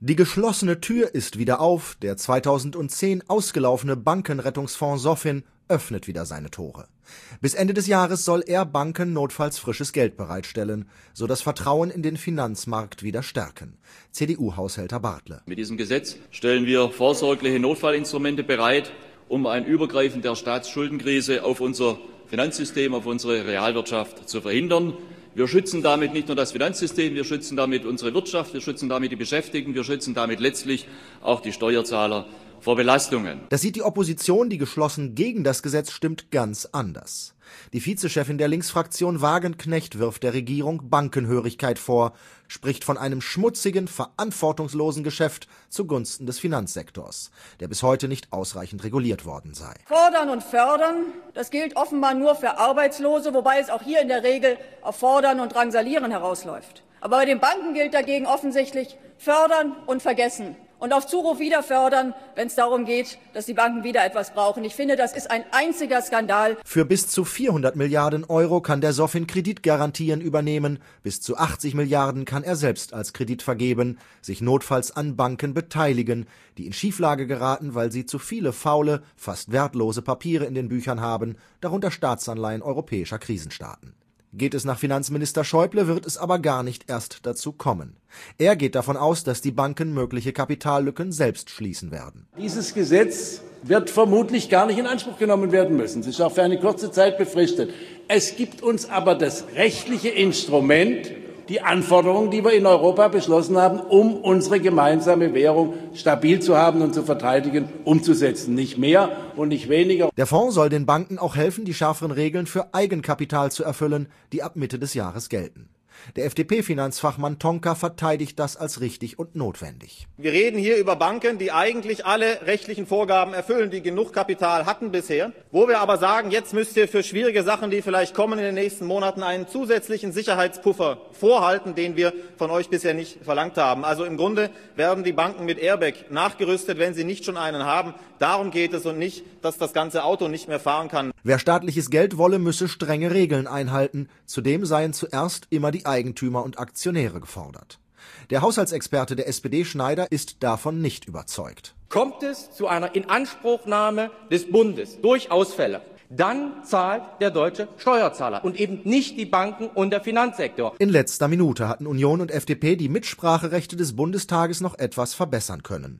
Die geschlossene Tür ist wieder auf, der 2010 ausgelaufene Bankenrettungsfonds Sofin öffnet wieder seine Tore. Bis Ende des Jahres soll er Banken notfalls frisches Geld bereitstellen, so das Vertrauen in den Finanzmarkt wieder stärken. CDU-Haushälter Bartle. Mit diesem Gesetz stellen wir vorsorgliche Notfallinstrumente bereit, um ein Übergreifen der Staatsschuldenkrise auf unser Finanzsystem, auf unsere Realwirtschaft zu verhindern. Wir schützen damit nicht nur das Finanzsystem, wir schützen damit unsere Wirtschaft, wir schützen damit die Beschäftigten, wir schützen damit letztlich auch die Steuerzahler vor Belastungen. Das sieht die Opposition, die geschlossen gegen das Gesetz stimmt, ganz anders. Die Vizechefin der Linksfraktion Wagenknecht wirft der Regierung Bankenhörigkeit vor, spricht von einem schmutzigen, verantwortungslosen Geschäft zugunsten des Finanzsektors, der bis heute nicht ausreichend reguliert worden sei. Fordern und fördern, das gilt offenbar nur für Arbeitslose, wobei es auch hier in der Regel auf Fordern und Drangsalieren herausläuft. Aber bei den Banken gilt dagegen offensichtlich fördern und vergessen. Und auf Zuruf wieder fördern, wenn es darum geht, dass die Banken wieder etwas brauchen. Ich finde, das ist ein einziger Skandal. Für bis zu 400 Milliarden Euro kann der Sofin Kreditgarantien übernehmen. Bis zu 80 Milliarden kann er selbst als Kredit vergeben, sich notfalls an Banken beteiligen, die in Schieflage geraten, weil sie zu viele faule, fast wertlose Papiere in den Büchern haben, darunter Staatsanleihen europäischer Krisenstaaten. Geht es nach Finanzminister Schäuble, wird es aber gar nicht erst dazu kommen. Er geht davon aus, dass die Banken mögliche Kapitallücken selbst schließen werden. Dieses Gesetz wird vermutlich gar nicht in Anspruch genommen werden müssen. Es ist auch für eine kurze Zeit befristet. Es gibt uns aber das rechtliche Instrument, die Anforderungen, die wir in Europa beschlossen haben, um unsere gemeinsame Währung stabil zu haben und zu verteidigen, umzusetzen. Nicht mehr und nicht weniger. Der Fonds soll den Banken auch helfen, die schärferen Regeln für Eigenkapital zu erfüllen, die ab Mitte des Jahres gelten. Der FDP-Finanzfachmann Tonka verteidigt das als richtig und notwendig. Wir reden hier über Banken, die eigentlich alle rechtlichen Vorgaben erfüllen, die genug Kapital hatten bisher, wo wir aber sagen, jetzt müsst ihr für schwierige Sachen, die vielleicht kommen in den nächsten Monaten, einen zusätzlichen Sicherheitspuffer vorhalten, den wir von euch bisher nicht verlangt haben. Also im Grunde werden die Banken mit Airbag nachgerüstet, wenn sie nicht schon einen haben. Darum geht es und nicht, dass das ganze Auto nicht mehr fahren kann. Wer staatliches Geld wolle, müsse strenge Regeln einhalten. Zudem seien zuerst immer die Eigentümer und Aktionäre gefordert. Der Haushaltsexperte der SPD Schneider ist davon nicht überzeugt. Kommt es zu einer Inanspruchnahme des Bundes durch Ausfälle, dann zahlt der deutsche Steuerzahler und eben nicht die Banken und der Finanzsektor. In letzter Minute hatten Union und FDP die Mitspracherechte des Bundestages noch etwas verbessern können.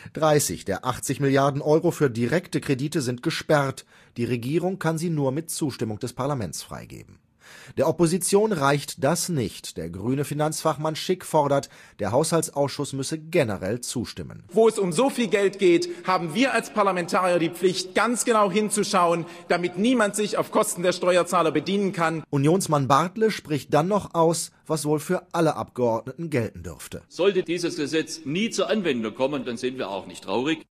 30 der 80 Milliarden Euro für direkte Kredite sind gesperrt. Die Regierung kann sie nur mit Zustimmung des Parlaments freigeben. Der Opposition reicht das nicht. Der grüne Finanzfachmann Schick fordert, der Haushaltsausschuss müsse generell zustimmen. Wo es um so viel Geld geht, haben wir als Parlamentarier die Pflicht, ganz genau hinzuschauen, damit niemand sich auf Kosten der Steuerzahler bedienen kann. Unionsmann Bartle spricht dann noch aus, was wohl für alle Abgeordneten gelten dürfte. Sollte dieses Gesetz nie zur Anwendung kommen, dann sind wir auch nicht traurig.